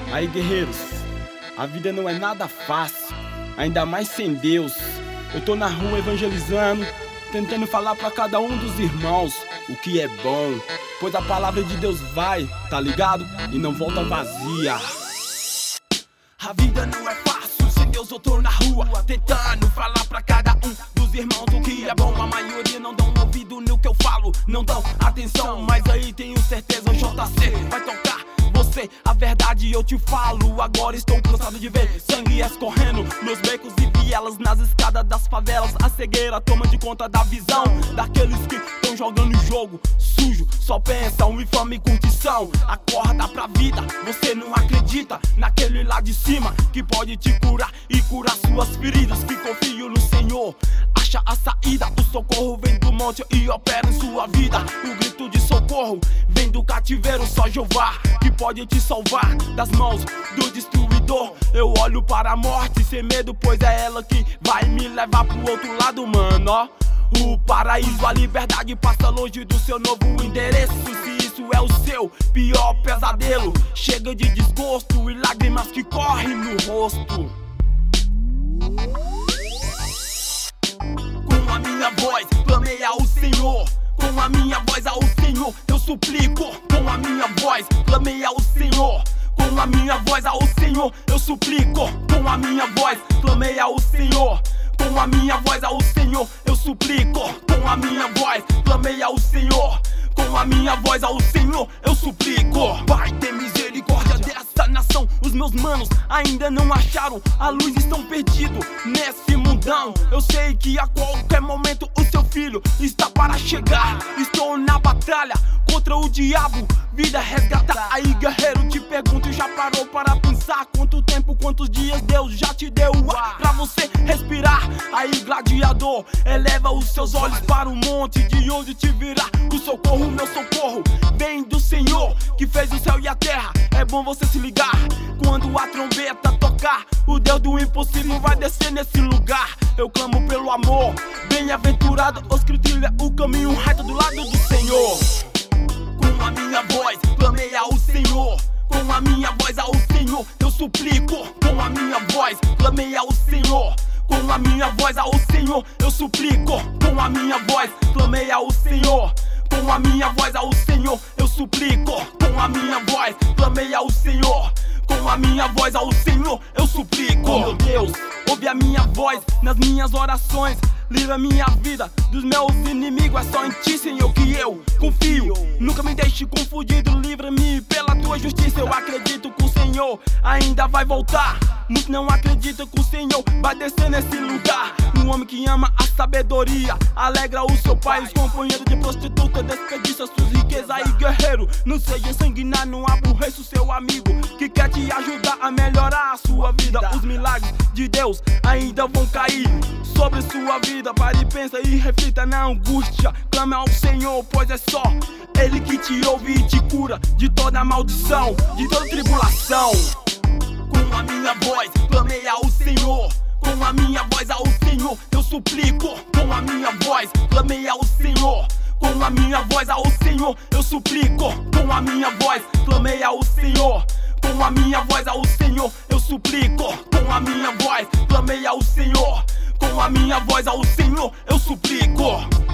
Aí, guerreiros, a vida não é nada fácil, ainda mais sem Deus. Eu tô na rua evangelizando, tentando falar pra cada um dos irmãos o que é bom, pois a palavra de Deus vai, tá ligado? E não volta vazia. A vida não é fácil, sem Deus eu tô na rua, tentando falar pra cada um dos irmãos o que é bom. A maioria não dão ouvido no que eu falo, não dão atenção, mas aí tenho certeza o JC vai tocar você, a verdade eu te falo. Agora estou cansado de ver sangue escorrendo nos becos e vielas, nas escadas das favelas. A cegueira toma de conta da visão daqueles que estão jogando jogo sujo, só pensam em fama e curtição. Acorda pra vida, você não acredita naquele lá de cima que pode te curar e curar suas feridas. Que confio no Senhor, acha a saída. O socorro vem do monte e opera em sua vida. O grito de socorro vem do cativeiro, só Jeová que pode te salvar das mãos do destruidor. Eu olho para a morte sem medo, pois é ela que vai me levar pro outro lado, mano, ó. O paraíso, a liberdade passa longe do seu novo endereço. Se isso é o seu pior pesadelo, chega de desgosto e lágrimas que correm no rosto. Com a minha voz, clamei ao Senhor. Com a minha voz ao Senhor, eu suplico. Com a minha voz, clamei ao Senhor. Com a minha voz ao Senhor, eu suplico. Com a minha voz, clamei ao Senhor. Com a minha voz ao Senhor, eu suplico. Com a minha voz, clamei ao Senhor. Com a minha voz ao Senhor, eu suplico. Pai, tem misericórdia dessa nação. Os meus manos ainda não acharam a luz, estão perdidos nesse mundão. Eu sei que a qualquer momento o seu filho está para chegar. Estou na batalha contra o diabo, vida resgatar. Aí, guerreiro, te pergunto, já parou para pensar quanto tempo, quantos dias Deus já te deu ar pra você respirar? Aí, gladiador, eleva os seus olhos para o monte, de onde te virá o socorro. Meu socorro vem do Senhor que fez o céu e a terra. É bom você se ligar quando a trombeta tocar. O Deus do impossível vai descer nesse lugar. Eu clamo pelo amor, bem-aventurado os que trilham o caminho reto do lado do Senhor. Com a minha voz, clamei ao Senhor. Com a minha voz ao Senhor, eu suplico. Com a minha voz, clamei ao Senhor. Com a minha voz ao Senhor, eu suplico. Com a minha voz, clamei ao Senhor. Com a minha voz ao Senhor, eu suplico. Com a minha voz, clamei ao Senhor. Com a minha voz ao Senhor, eu suplico. Oh, meu Deus, ouve a minha voz nas minhas orações. Livra minha vida dos meus inimigos. É só em ti, Senhor, que eu confio. Nunca me deixe confundido, livra-me pela tua justiça. Eu acredito que o Senhor ainda vai voltar. Muitos não acreditam que o Senhor vai descer nesse lugar. Um homem que ama a sabedoria alegra o seu pai. Os companheiros de prostituta desperdiçam suas riquezas. Aí, guerreiro, não seja sanguinário, não aborreça o seu amigo que quer te ajudar a melhorar a sua vida. Os milagres de Deus ainda vão cair sobre sua vida. Pare e pensa e reflita na angústia. Clame ao Senhor, pois é só Ele que te ouve e te cura de toda maldição, de toda tribulação. Com a minha voz, clamei ao Senhor. Com a minha voz ao Senhor, eu suplico. Com a minha voz, clamei ao Senhor. Com a minha voz ao Senhor, eu suplico. Com a minha voz, clamei ao Senhor. Com a minha voz ao Senhor, eu suplico. Com a minha voz, clamei ao Senhor. Com a minha voz ao Senhor, eu suplico.